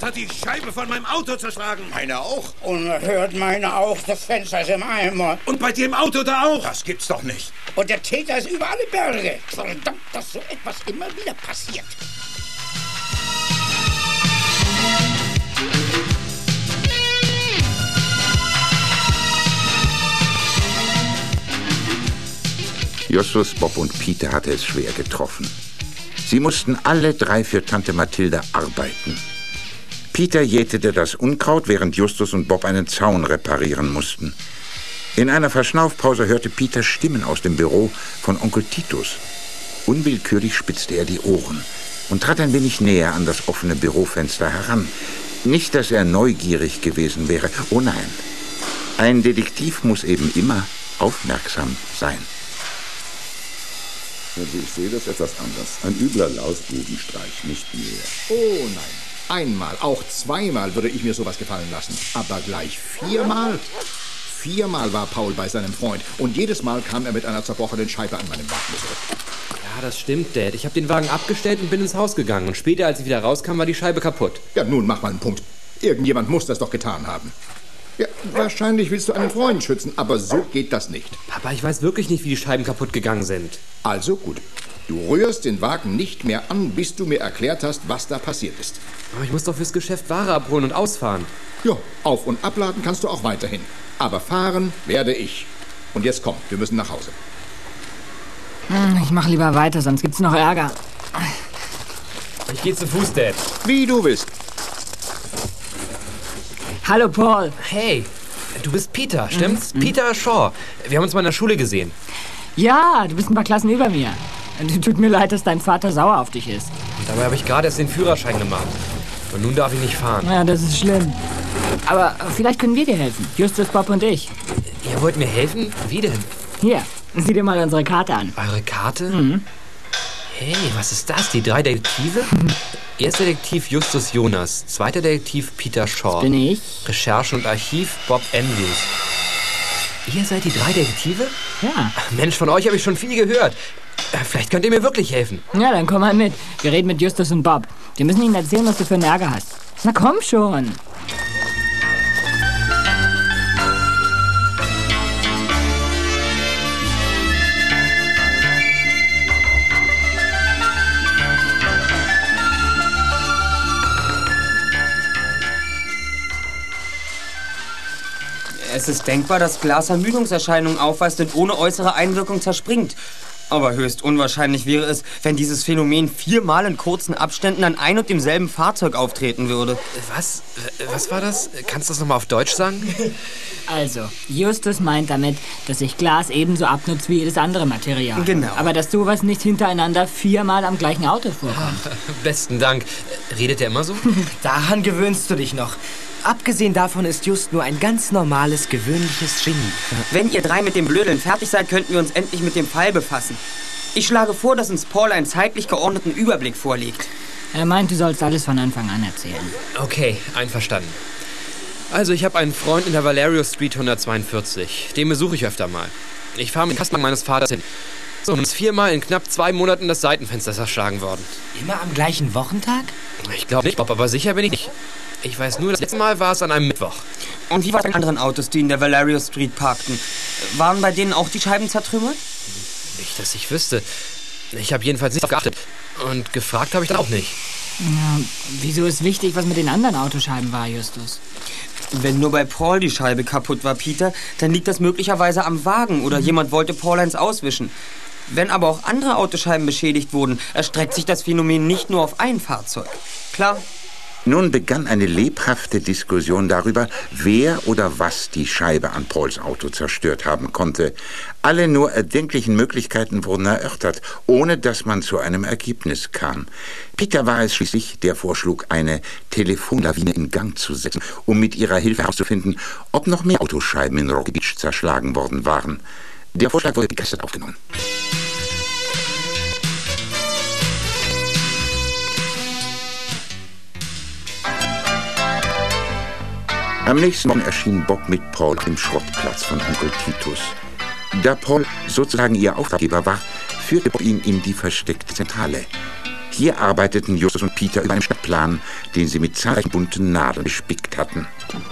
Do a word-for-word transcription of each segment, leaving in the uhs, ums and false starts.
hat die Scheibe von meinem Auto zerschlagen. Meine auch. Unerhört, meine auch. Das Fenster ist im Eimer. Und bei dir im Auto da auch? Das gibt's doch nicht. Und der Täter ist über alle Berge. Verdammt, dass so etwas immer wieder passiert. Justus, Bob und Peter hatte es schwer getroffen. Sie mussten alle drei für Tante Mathilde arbeiten. Peter jätete das Unkraut, während Justus und Bob einen Zaun reparieren mussten. In einer Verschnaufpause hörte Peter Stimmen aus dem Büro von Onkel Titus. Unwillkürlich spitzte er die Ohren und trat ein wenig näher an das offene Bürofenster heran. Nicht, dass er neugierig gewesen wäre. Oh nein, ein Detektiv muss eben immer aufmerksam sein. Also ich sehe das etwas anders. Ein übler Lausbubenstreich, nicht mehr. Oh nein. Einmal, auch zweimal würde ich mir sowas gefallen lassen. Aber gleich viermal? Viermal war Paul bei seinem Freund. Und jedes Mal kam er mit einer zerbrochenen Scheibe an meinem Wagen zurück. Ja, das stimmt, Dad. Ich habe den Wagen abgestellt und bin ins Haus gegangen. Und später, als ich wieder rauskam, war die Scheibe kaputt. Ja, nun mach mal einen Punkt. Irgendjemand muss das doch getan haben. Ja, wahrscheinlich willst du einen Freund schützen, aber so geht das nicht. Papa, ich weiß wirklich nicht, wie die Scheiben kaputt gegangen sind. Also gut. Du rührst den Wagen nicht mehr an, bis du mir erklärt hast, was da passiert ist. Aber ich muss doch fürs Geschäft Ware abholen und ausfahren. Ja, auf- und abladen kannst du auch weiterhin. Aber fahren werde ich. Und jetzt komm, wir müssen nach Hause. Ich mach lieber weiter, sonst gibt's noch Ärger. Ich gehe zu Fuß, Dad. Wie du willst. Hallo, Paul. Hey, du bist Peter, stimmt's? Mhm. Peter Shaw. Wir haben uns mal in der Schule gesehen. Ja, du bist ein paar Klassen über mir. Tut mir leid, dass dein Vater sauer auf dich ist. Und dabei habe ich gerade erst den Führerschein gemacht. Und nun darf ich nicht fahren. Ja, das ist schlimm. Aber vielleicht können wir dir helfen. Justus, Bob und ich. Ihr wollt mir helfen? Wie denn? Hier, sieh dir mal unsere Karte an. Eure Karte? Mhm. Hey, was ist das? Die drei Detektive? Erster Detektiv Justus Jonas. Zweiter Detektiv Peter Shaw. Das bin ich. Recherche und Archiv Bob Andrews. Ihr seid die drei Detektive? Ja. Mensch, von euch habe ich schon viel gehört. Vielleicht könnt ihr mir wirklich helfen. Ja, dann komm mal mit. Wir reden mit Justus und Bob. Wir müssen ihnen erzählen, was du für einen Ärger hast. Na komm schon. Es ist denkbar, dass Glas Ermüdungserscheinungen aufweist und ohne äußere Einwirkung zerspringt. Aber höchst unwahrscheinlich wäre es, wenn dieses Phänomen viermal in kurzen Abständen an ein und demselben Fahrzeug auftreten würde. Was? Was war das? Kannst du das nochmal auf Deutsch sagen? Also, Justus meint damit, dass sich Glas ebenso abnutzt wie jedes andere Material. Genau. Aber dass sowas nicht hintereinander viermal am gleichen Auto vorkommt. Besten Dank. Redet er immer so? Daran gewöhnst du dich noch. Abgesehen davon ist Just nur ein ganz normales, gewöhnliches Genie. Wenn ihr drei mit dem Blödeln fertig seid, könnten wir uns endlich mit dem Fall befassen. Ich schlage vor, dass uns Paul einen zeitlich geordneten Überblick vorlegt. Er meint, du sollst alles von Anfang an erzählen. Okay, einverstanden. Also, ich habe einen Freund in der Valerio Street hundertzweiundvierzig. Den besuche ich öfter mal. Ich fahre mit dem Kasten meines Vaters hin. So, uns ist viermal in knapp zwei Monaten das Seitenfenster zerschlagen worden. Immer am gleichen Wochentag? Ich glaube nicht, Bob, aber sicher bin ich nicht. Ich weiß nur, das letzte Mal war es an einem Mittwoch. Und wie war es mit anderen Autos, die in der Valerio Street parkten? Waren bei denen auch die Scheiben zertrümmert? Nicht, dass ich wüsste. Ich habe jedenfalls nicht darauf geachtet. Und gefragt habe ich dann auch nicht. Ja, wieso ist wichtig, was mit den anderen Autoscheiben war, Justus? Wenn nur bei Paul die Scheibe kaputt war, Peter, dann liegt das möglicherweise am Wagen oder mhm. jemand wollte Paul eins auswischen. Wenn aber auch andere Autoscheiben beschädigt wurden, erstreckt sich das Phänomen nicht nur auf ein Fahrzeug. Klar? Nun begann eine lebhafte Diskussion darüber, wer oder was die Scheibe an Pauls Auto zerstört haben konnte. Alle nur erdenklichen Möglichkeiten wurden erörtert, ohne dass man zu einem Ergebnis kam. Peter war es schließlich, der vorschlug, eine Telefonlawine in Gang zu setzen, um mit ihrer Hilfe herauszufinden, ob noch mehr Autoscheiben in Rocky Beach zerschlagen worden waren. Der Vorschlag wurde begeistert aufgenommen. Am nächsten Morgen erschien Bob mit Paul im Schrottplatz von Onkel Titus. Da Paul sozusagen ihr Auftraggeber war, führte Bob ihn in die versteckte Zentrale. Hier arbeiteten Justus und Peter über einen Stadtplan, den sie mit zahlreichen bunten Nadeln gespickt hatten.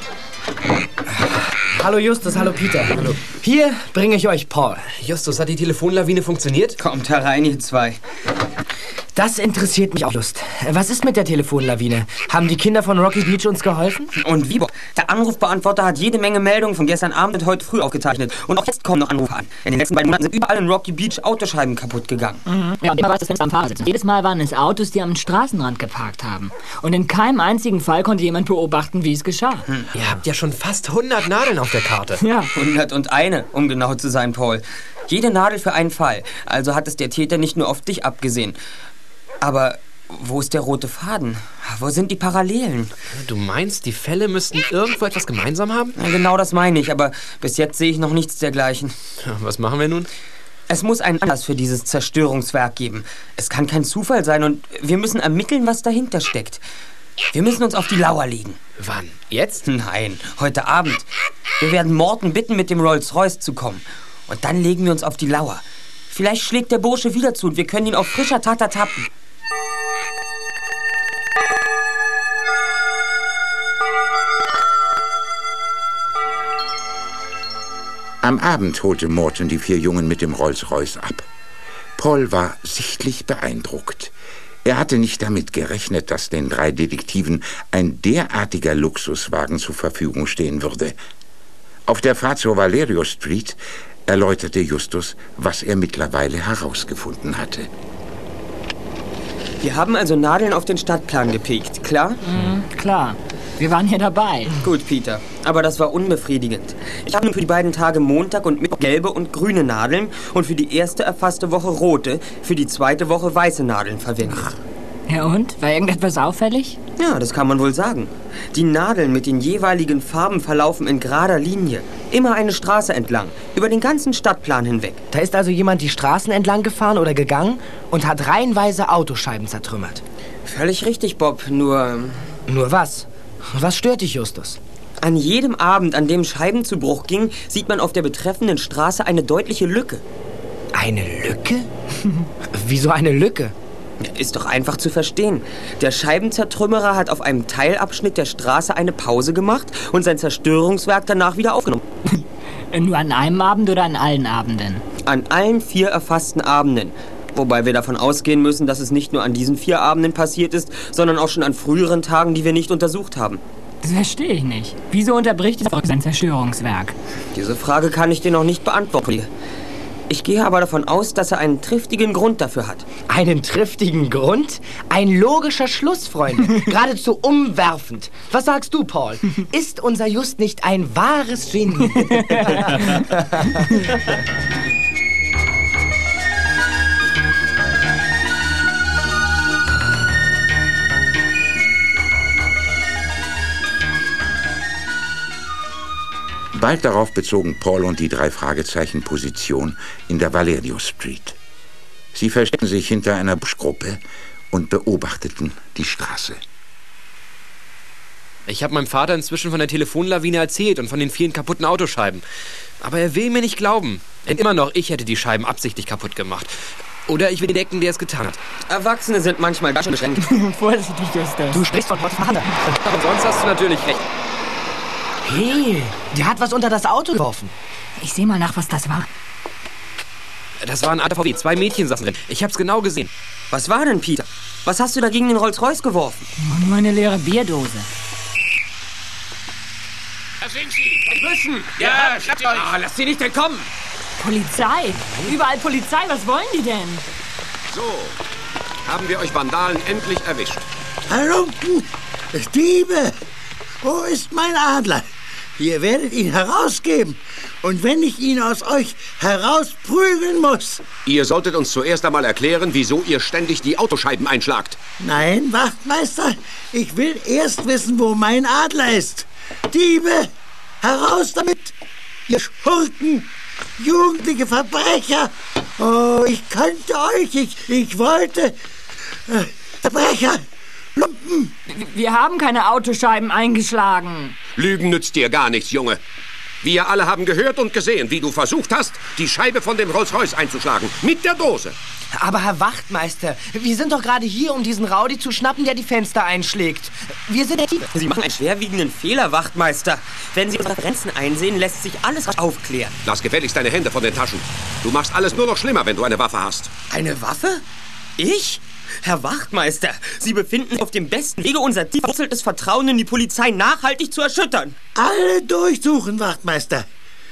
Hallo Justus, hallo Peter. Hallo. Hier bringe ich euch Paul. Justus, hat die Telefonlawine funktioniert? Kommt herein, ihr zwei. Das interessiert mich auch, Lust. Was ist mit der Telefonlawine? Haben die Kinder von Rocky Beach uns geholfen? Und wie, Bob? Der Anrufbeantworter hat jede Menge Meldungen von gestern Abend und heute früh aufgezeichnet. Und auch jetzt kommen noch Anrufe an. In den letzten beiden Monaten sind überall in Rocky Beach Autoscheiben kaputt gegangen. Mhm. Ja, und immer war das Fenster am Fahrersitz. Jedes Mal waren es Autos, die am Straßenrand geparkt haben. Und in keinem einzigen Fall konnte jemand beobachten, wie es geschah. Hm. Ihr habt ja schon fast hundert Nadeln auf der Karte. Ja. hunderteins, um genau zu sein, Paul. Jede Nadel für einen Fall. Also hat es der Täter nicht nur auf dich abgesehen. Aber wo ist der rote Faden? Wo sind die Parallelen? Du meinst, die Fälle müssten irgendwo etwas gemeinsam haben? Ja, genau das meine ich, aber bis jetzt sehe ich noch nichts dergleichen. Ja, was machen wir nun? Es muss einen Anlass für dieses Zerstörungswerk geben. Es kann kein Zufall sein und wir müssen ermitteln, was dahinter steckt. Wir müssen uns auf die Lauer legen. Wann? Jetzt? Nein, heute Abend. Wir werden Morton bitten, mit dem Rolls-Royce zu kommen. Und dann legen wir uns auf die Lauer. Vielleicht schlägt der Bursche wieder zu und wir können ihn auf frischer Tat ertappen. Am Abend holte Morton die vier Jungen mit dem Rolls-Royce ab. Paul war sichtlich beeindruckt. Er hatte nicht damit gerechnet, dass den drei Detektiven ein derartiger Luxuswagen zur Verfügung stehen würde. Auf der Fahrt zur Valerio Street erläuterte Justus, was er mittlerweile herausgefunden hatte. Wir haben also Nadeln auf den Stadtplan gepickt, klar? Mhm, klar. Wir waren hier dabei. Gut, Peter. Aber das war unbefriedigend. Ich habe nun für die beiden Tage Montag und Mittwoch gelbe und grüne Nadeln und für die erste erfasste Woche rote, für die zweite Woche weiße Nadeln verwendet. Ja und? War irgendetwas auffällig? Ja, das kann man wohl sagen. Die Nadeln mit den jeweiligen Farben verlaufen in gerader Linie. Immer eine Straße entlang, über den ganzen Stadtplan hinweg. Da ist also jemand die Straßen entlang gefahren oder gegangen und hat reihenweise Autoscheiben zertrümmert. Völlig richtig, Bob, nur... Nur was? Was stört dich, Justus? An jedem Abend, an dem Scheiben zu Bruch ging, sieht man auf der betreffenden Straße eine deutliche Lücke. Eine Lücke? Wieso eine Lücke? Ist doch einfach zu verstehen. Der Scheibenzertrümmerer hat auf einem Teilabschnitt der Straße eine Pause gemacht und sein Zerstörungswerk danach wieder aufgenommen. Nur an einem Abend oder an allen Abenden? An allen vier erfassten Abenden. Wobei wir davon ausgehen müssen, dass es nicht nur an diesen vier Abenden passiert ist, sondern auch schon an früheren Tagen, die wir nicht untersucht haben. Das verstehe ich nicht. Wieso unterbricht es sein Zerstörungswerk? Diese Frage kann ich dir noch nicht beantworten. Ich gehe aber davon aus, dass er einen triftigen Grund dafür hat. Einen triftigen Grund? Ein logischer Schluss, Freunde. Geradezu umwerfend. Was sagst du, Paul? Ist unser Just nicht ein wahres Genie? Bald darauf bezogen Paul und die drei Fragezeichen Position in der Valerio Street. Sie versteckten sich hinter einer Buschgruppe und beobachteten die Straße. Ich habe meinem Vater inzwischen von der Telefonlawine erzählt und von den vielen kaputten Autoscheiben. Aber er will mir nicht glauben. Denn immer noch ich hätte die Scheiben absichtlich kaputt gemacht. Oder ich will den decken, der es getan hat. Erwachsene sind manchmal ganz schön beschränkt. Vorsichtig, Justus. Du sprichst von Vater. Und sonst hast du natürlich recht. Hey, der hat was unter das Auto geworfen. Ich sehe mal nach, was das war. Das war ein alter V W, zwei Mädchen saßen drin. Ich hab's genau gesehen. Was war denn, Peter? Was hast du da gegen den Rolls-Royce geworfen? Nur eine leere Bierdose. Da sind sie. Inzwischen. Ja, schnappt euch. Ah, lass sie nicht entkommen. Polizei. Überall Polizei. Was wollen die denn? So, haben wir euch Vandalen endlich erwischt. Halunken, Diebe, wo ist mein Adler? Ihr werdet ihn herausgeben. Und wenn ich ihn aus euch herausprügeln muss... Ihr solltet uns zuerst einmal erklären, wieso ihr ständig die Autoscheiben einschlagt. Nein, Wachtmeister, ich will erst wissen, wo mein Adler ist. Diebe, heraus damit, ihr Schurken, jugendliche Verbrecher. Oh, ich kannte euch, ich, ich wollte... Äh, Verbrecher, Lumpen. Wir haben keine Autoscheiben eingeschlagen. Lügen nützt dir gar nichts, Junge. Wir alle haben gehört und gesehen, wie du versucht hast, die Scheibe von dem Rolls-Royce einzuschlagen. Mit der Dose. Aber Herr Wachtmeister, wir sind doch gerade hier, um diesen Rowdy zu schnappen, der die Fenster einschlägt. Wir sind Detektive. Sie machen einen schwerwiegenden Fehler, Wachtmeister. Wenn Sie unsere Grenzen einsehen, lässt sich alles aufklären. Lass gefälligst deine Hände von den Taschen. Du machst alles nur noch schlimmer, wenn du eine Waffe hast. Eine Waffe? Ich? Herr Wachtmeister, Sie befinden sich auf dem besten Wege, unser tief verwurzeltes Vertrauen in die Polizei nachhaltig zu erschüttern. Alle durchsuchen, Wachtmeister.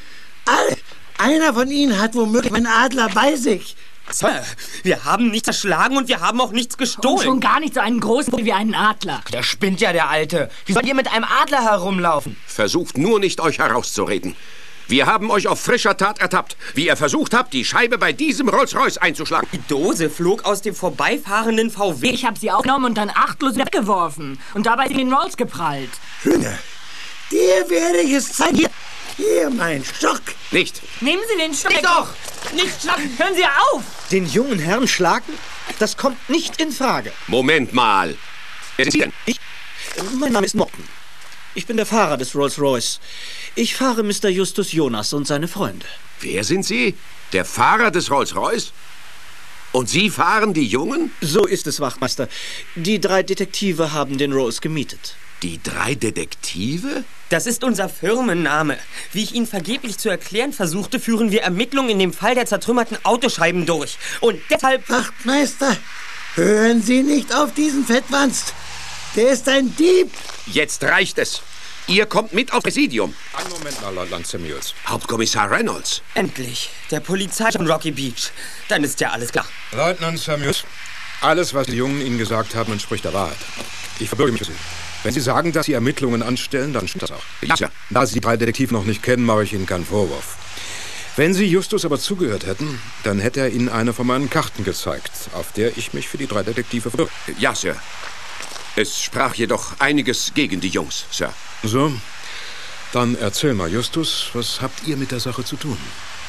Alle. Einer von Ihnen hat womöglich einen Adler bei sich. Sir, wir haben nichts erschlagen und wir haben auch nichts gestohlen. Und schon gar nicht so einen großen wie einen Adler. Da spinnt ja der Alte. Wie sollt ihr mit einem Adler herumlaufen? Versucht nur nicht, euch herauszureden. Wir haben euch auf frischer Tat ertappt, wie ihr versucht habt, die Scheibe bei diesem Rolls-Royce einzuschlagen. Die Dose flog aus dem vorbeifahrenden V W. Ich habe sie aufgenommen und dann achtlos weggeworfen. Und dabei ist sie in den Rolls geprallt. Hühner, dir werde ich es zeigen. Hier, hier, mein Stock. Nicht. Nehmen Sie den Stock. Nicht doch! Nicht schlagen. Hören Sie auf. Den jungen Herrn schlagen? Das kommt nicht in Frage. Moment mal. Wer sind Sie denn? Ich? Mein Name ist Morton. Ich bin der Fahrer des Rolls-Royce. Ich fahre Mister Justus Jonas und seine Freunde. Wer sind Sie? Der Fahrer des Rolls-Royce? Und Sie fahren die Jungen? So ist es, Wachtmeister. Die drei Detektive haben den Rolls gemietet. Die drei Detektive? Das ist unser Firmenname. Wie ich Ihnen vergeblich zu erklären versuchte, führen wir Ermittlungen in dem Fall der zertrümmerten Autoscheiben durch. Und deshalb... Wachtmeister, hören Sie nicht auf diesen Fettwanst. Der ist ein Dieb. Jetzt reicht es. Ihr kommt mit aufs Präsidium. Einen Moment mal, Leutnant Samuels. Hauptkommissar Reynolds. Endlich. Der Polizei von Rocky Beach. Dann ist ja alles klar. Leutnant Samuels, alles, was die Jungen Ihnen gesagt haben, entspricht der Wahrheit. Ich verbürge mich für Sie. Wenn Sie sagen, dass Sie Ermittlungen anstellen, dann stimmt das auch. Ja, Sir. Da Sie die drei Detektive noch nicht kennen, mache ich Ihnen keinen Vorwurf. Wenn Sie Justus aber zugehört hätten, dann hätte er Ihnen eine von meinen Karten gezeigt, auf der ich mich für die drei Detektive verbürge. Ja, Sir. Es sprach jedoch einiges gegen die Jungs, Sir. So, dann erzähl mal, Justus, was habt ihr mit der Sache zu tun?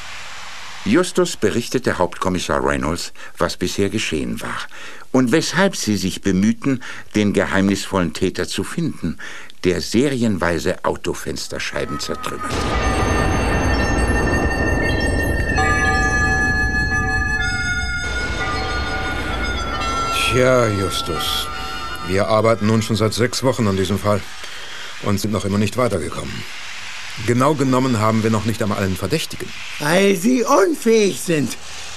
Justus berichtete Hauptkommissar Reynolds, was bisher geschehen war und weshalb sie sich bemühten, den geheimnisvollen Täter zu finden, der serienweise Autofensterscheiben zertrümmert. Tja, Justus, wir arbeiten nun schon seit sechs Wochen an diesem Fall und sind noch immer nicht weitergekommen. Genau genommen haben wir noch nicht einmal einen Verdächtigen. Weil Sie unfähig sind.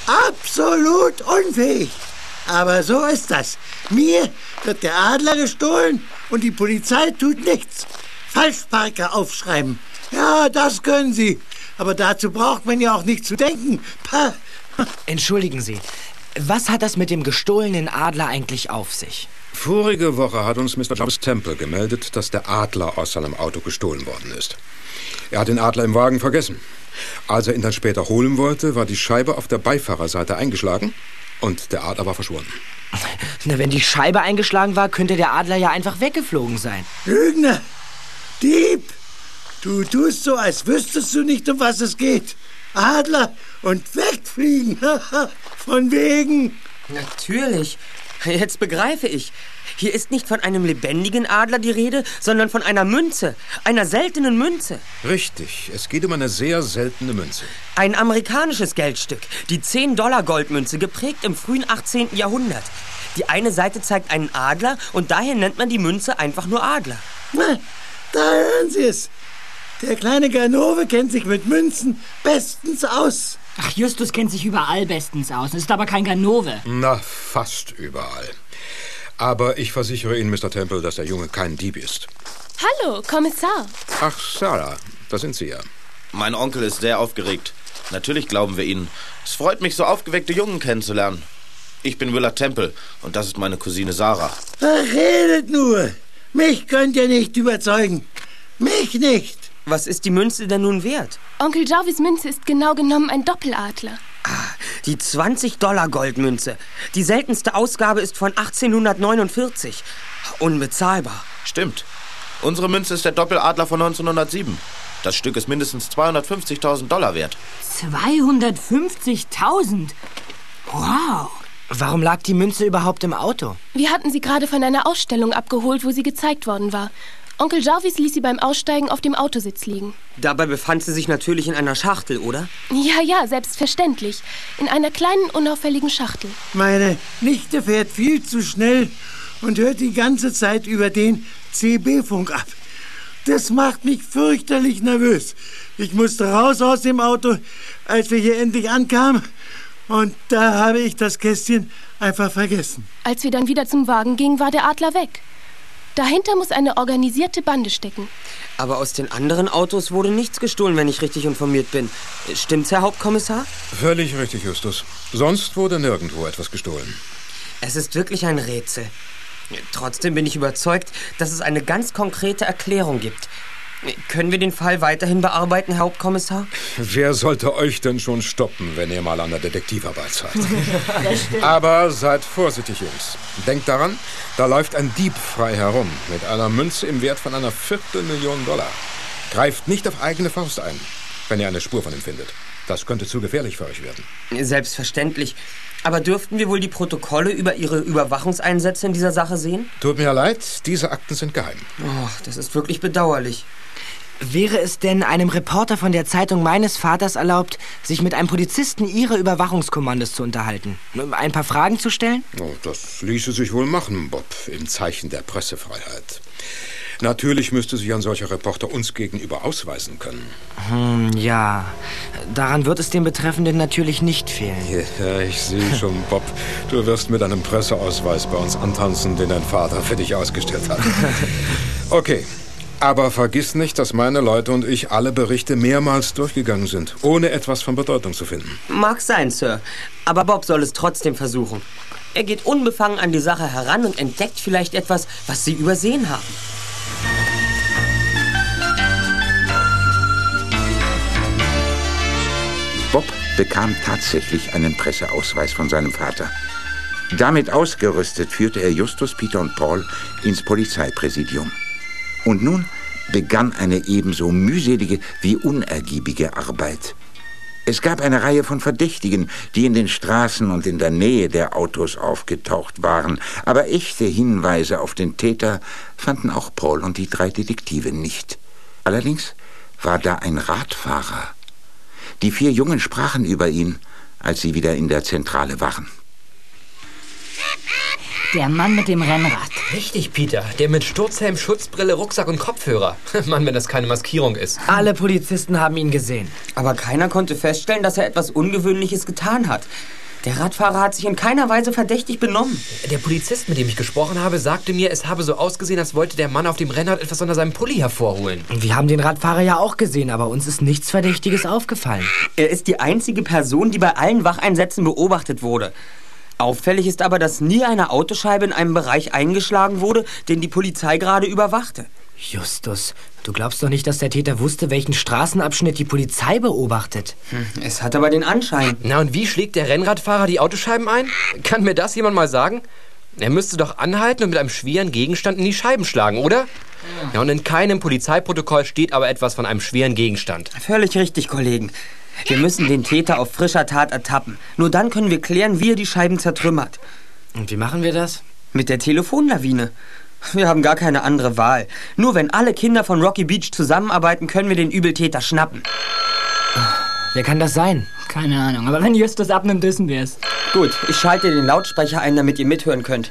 Absolut unfähig. Aber so ist das. Mir wird der Adler gestohlen und die Polizei tut nichts. Falschparker aufschreiben. Ja, das können Sie. Aber dazu braucht man ja auch nicht zu denken. Pah. Entschuldigen Sie, was hat das mit dem gestohlenen Adler eigentlich auf sich? Vorige Woche hat uns Mister Jarvis Temple gemeldet, dass der Adler aus seinem Auto gestohlen worden ist. Er hat den Adler im Wagen vergessen. Als er ihn dann später holen wollte, war die Scheibe auf der Beifahrerseite eingeschlagen und der Adler war verschwunden. Na, wenn die Scheibe eingeschlagen war, könnte der Adler ja einfach weggeflogen sein. Lügner! Dieb! Du tust so, als wüsstest du nicht, um was es geht. Adler und wegfliegen. Von wegen. Natürlich. Jetzt begreife ich. Hier ist nicht von einem lebendigen Adler die Rede, sondern von einer Münze. Einer seltenen Münze. Richtig, es geht um eine sehr seltene Münze. Ein amerikanisches Geldstück. Die zehn-Dollar-Goldmünze, geprägt im frühen achtzehnten Jahrhundert. Die eine Seite zeigt einen Adler und daher nennt man die Münze einfach nur Adler. Na, da hören Sie es. Der kleine Ganove kennt sich mit Münzen bestens aus. Ach, Justus kennt sich überall bestens aus. Ist aber kein Ganove. Na, fast überall. Aber ich versichere Ihnen, Mister Temple, dass der Junge kein Dieb ist. Hallo, Kommissar. Ach, Sarah, da sind Sie ja. Mein Onkel ist sehr aufgeregt. Natürlich glauben wir Ihnen. Es freut mich, so aufgeweckte Jungen kennenzulernen. Ich bin Willard Temple und das ist meine Cousine Sarah. Ach, redet nur. Mich könnt ihr nicht überzeugen. Mich nicht. Was ist die Münze denn nun wert? Onkel Jarvis Münze ist genau genommen ein Doppeladler. Ah, die zwanzig-Dollar-Goldmünze. Die seltenste Ausgabe ist von achtzehnhundertneunundvierzig. Unbezahlbar. Stimmt. Unsere Münze ist der Doppeladler von neunzehnhundertsieben. Das Stück ist mindestens zweihundertfünfzigtausend Dollar wert. zweihundertfünfzigtausend? Wow. Warum lag die Münze überhaupt im Auto? Wir hatten sie gerade von einer Ausstellung abgeholt, wo sie gezeigt worden war. Onkel Jarvis ließ sie beim Aussteigen auf dem Autositz liegen. Dabei befand sie sich natürlich in einer Schachtel, oder? Ja, ja, selbstverständlich. In einer kleinen, unauffälligen Schachtel. Meine Nichte fährt viel zu schnell und hört die ganze Zeit über den C B-Funk ab. Das macht mich fürchterlich nervös. Ich musste raus aus dem Auto, als wir hier endlich ankamen. Und da habe ich das Kästchen einfach vergessen. Als wir dann wieder zum Wagen gingen, war der Adler weg. Dahinter muss eine organisierte Bande stecken. Aber aus den anderen Autos wurde nichts gestohlen, wenn ich richtig informiert bin. Stimmt's, Herr Hauptkommissar? Völlig richtig, Justus. Sonst wurde nirgendwo etwas gestohlen. Es ist wirklich ein Rätsel. Trotzdem bin ich überzeugt, dass es eine ganz konkrete Erklärung gibt. Können wir den Fall weiterhin bearbeiten, Herr Hauptkommissar? Wer sollte euch denn schon stoppen, wenn ihr mal an der Detektivarbeit seid? Aber seid vorsichtig, Jungs. Denkt daran, da läuft ein Dieb frei herum mit einer Münze im Wert von einer Viertelmillion Dollar. Greift nicht auf eigene Faust ein, wenn ihr eine Spur von ihm findet. Das könnte zu gefährlich für euch werden. Selbstverständlich. Aber dürften wir wohl die Protokolle über Ihre Überwachungseinsätze in dieser Sache sehen? Tut mir leid, diese Akten sind geheim. Oh, das ist wirklich bedauerlich. Wäre es denn einem Reporter von der Zeitung meines Vaters erlaubt, sich mit einem Polizisten Ihrer Überwachungskommandos zu unterhalten? Ein paar Fragen zu stellen? Oh, das ließe sich wohl machen, Bob, im Zeichen der Pressefreiheit. Natürlich müsste sich ein solcher Reporter uns gegenüber ausweisen können. Hm, ja. Daran wird es dem Betreffenden natürlich nicht fehlen. Ja, ich sehe schon, Bob. Du wirst mit einem Presseausweis bei uns antanzen, den dein Vater für dich ausgestellt hat. Okay. Aber vergiss nicht, dass meine Leute und ich alle Berichte mehrmals durchgegangen sind, ohne etwas von Bedeutung zu finden. Mag sein, Sir. Aber Bob soll es trotzdem versuchen. Er geht unbefangen an die Sache heran und entdeckt vielleicht etwas, was Sie übersehen haben. Bob bekam tatsächlich einen Presseausweis von seinem Vater. Damit ausgerüstet führte er Justus, Peter und Paul ins Polizeipräsidium. Und nun begann eine ebenso mühselige wie unergiebige Arbeit. Es gab eine Reihe von Verdächtigen, die in den Straßen und in der Nähe der Autos aufgetaucht waren. Aber echte Hinweise auf den Täter fanden auch Paul und die drei Detektive nicht. Allerdings war da ein Radfahrer. Die vier Jungen sprachen über ihn, als sie wieder in der Zentrale waren. Der Mann mit dem Rennrad. Richtig, Peter. Der mit Sturzhelm, Schutzbrille, Rucksack und Kopfhörer. Mann, wenn das keine Maskierung ist. Alle Polizisten haben ihn gesehen. Aber keiner konnte feststellen, dass er etwas Ungewöhnliches getan hat. Der Radfahrer hat sich in keiner Weise verdächtig benommen. Der Polizist, mit dem ich gesprochen habe, sagte mir, es habe so ausgesehen, als wollte der Mann auf dem Rennrad etwas unter seinem Pulli hervorholen. Wir haben den Radfahrer ja auch gesehen, aber uns ist nichts Verdächtiges aufgefallen. Er ist die einzige Person, die bei allen Wacheinsätzen beobachtet wurde. Auffällig ist aber, dass nie eine Autoscheibe in einem Bereich eingeschlagen wurde, den die Polizei gerade überwachte. Justus, du glaubst doch nicht, dass der Täter wusste, welchen Straßenabschnitt die Polizei beobachtet? Hm, es hat aber den Anschein. Na, und wie schlägt der Rennradfahrer die Autoscheiben ein? Kann mir das jemand mal sagen? Er müsste doch anhalten und mit einem schweren Gegenstand in die Scheiben schlagen, oder? Ja. Ja, und in keinem Polizeiprotokoll steht aber etwas von einem schweren Gegenstand. Völlig richtig, Kollegen. Wir müssen den Täter auf frischer Tat ertappen. Nur dann können wir klären, wie er die Scheiben zertrümmert. Und wie machen wir das? Mit der Telefonlawine. Wir haben gar keine andere Wahl. Nur wenn alle Kinder von Rocky Beach zusammenarbeiten, können wir den Übeltäter schnappen. Wer kann das sein? Keine Ahnung, aber wenn Justus abnimmt, wissen wir es. Gut, ich schalte den Lautsprecher ein, damit ihr mithören könnt.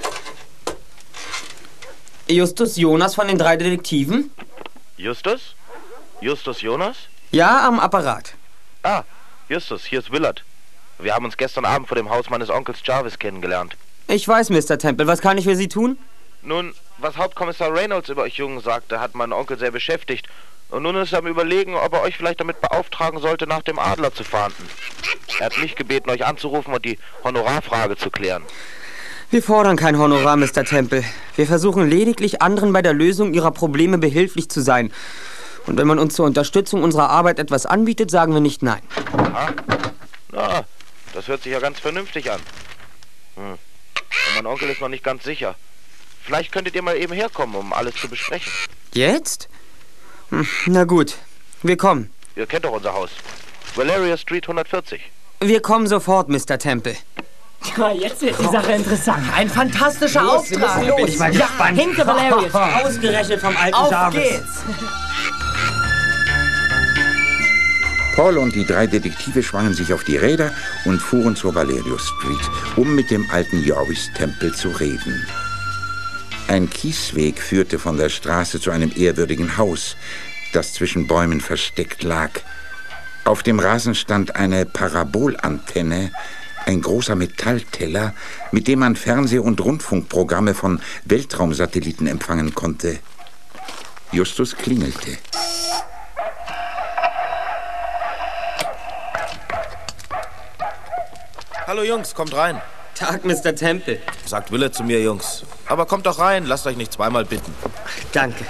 Justus Jonas von den drei Detektiven? Justus? Justus Jonas? Ja, am Apparat. Ah, Justus, hier ist Willard. Wir haben uns gestern Abend vor dem Haus meines Onkels Jarvis kennengelernt. Ich weiß, Mister Temple. Was kann ich für Sie tun? Nun, was Hauptkommissar Reynolds über euch Jungen sagte, hat meinen Onkel sehr beschäftigt. Und nun ist er am Überlegen, ob er euch vielleicht damit beauftragen sollte, nach dem Adler zu fahnden. Er hat mich gebeten, euch anzurufen und die Honorarfrage zu klären. Wir fordern kein Honorar, Mister Temple. Wir versuchen lediglich, anderen bei der Lösung ihrer Probleme behilflich zu sein. Und wenn man uns zur Unterstützung unserer Arbeit etwas anbietet, sagen wir nicht nein. Aha. Na, das hört sich ja ganz vernünftig an. Hm. Und mein Onkel ist noch nicht ganz sicher. Vielleicht könntet ihr mal eben herkommen, um alles zu besprechen. Jetzt? Hm, na gut, wir kommen. Ihr kennt doch unser Haus. Valeria Street hundertvierzig. Wir kommen sofort, Mister Temple. Ja, jetzt wird die Sache interessant. Ein fantastischer Los, wir Auftrag. müssen los. Bin ich mal ja, gespannt. Hinter Valerius. Ausgerechnet vom alten Auf Jarvis. geht's. Paul und die drei Detektive schwangen sich auf die Räder und fuhren zur Valerius Street, um mit dem alten Jarvis Temple zu reden. Ein Kiesweg führte von der Straße zu einem ehrwürdigen Haus, das zwischen Bäumen versteckt lag. Auf dem Rasen stand eine Parabolantenne, ein großer Metallteller, mit dem man Fernseh- und Rundfunkprogramme von Weltraumsatelliten empfangen konnte. Justus klingelte. Hallo Jungs, kommt rein. Tag, Mister Temple. Sagt Willard zu mir, Jungs. Aber kommt doch rein, lasst euch nicht zweimal bitten. Danke.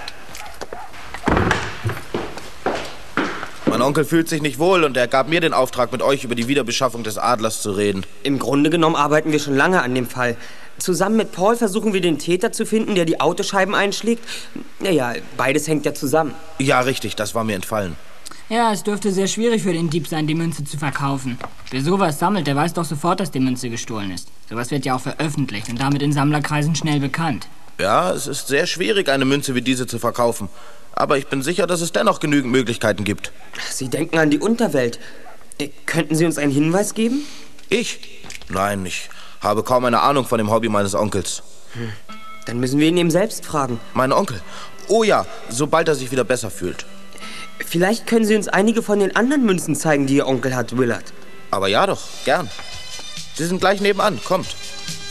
Mein Onkel fühlt sich nicht wohl und er gab mir den Auftrag, mit euch über die Wiederbeschaffung des Adlers zu reden. Im Grunde genommen arbeiten wir schon lange an dem Fall. Zusammen mit Paul versuchen wir, den Täter zu finden, der die Autoscheiben einschlägt. Naja, beides hängt ja zusammen. Ja, richtig, das war mir entfallen. Ja, es dürfte sehr schwierig für den Dieb sein, die Münze zu verkaufen. Wer sowas sammelt, der weiß doch sofort, dass die Münze gestohlen ist. Sowas wird ja auch veröffentlicht und damit in Sammlerkreisen schnell bekannt. Ja, es ist sehr schwierig, eine Münze wie diese zu verkaufen. Aber ich bin sicher, dass es dennoch genügend Möglichkeiten gibt. Sie denken an die Unterwelt. Äh, könnten Sie uns einen Hinweis geben? Ich? Nein, ich habe kaum eine Ahnung von dem Hobby meines Onkels. Hm. Dann müssen wir ihn eben selbst fragen. Mein Onkel? Oh ja, sobald er sich wieder besser fühlt. Vielleicht können Sie uns einige von den anderen Münzen zeigen, die Ihr Onkel hat, Willard. Aber ja doch, gern. Sie sind gleich nebenan, kommt.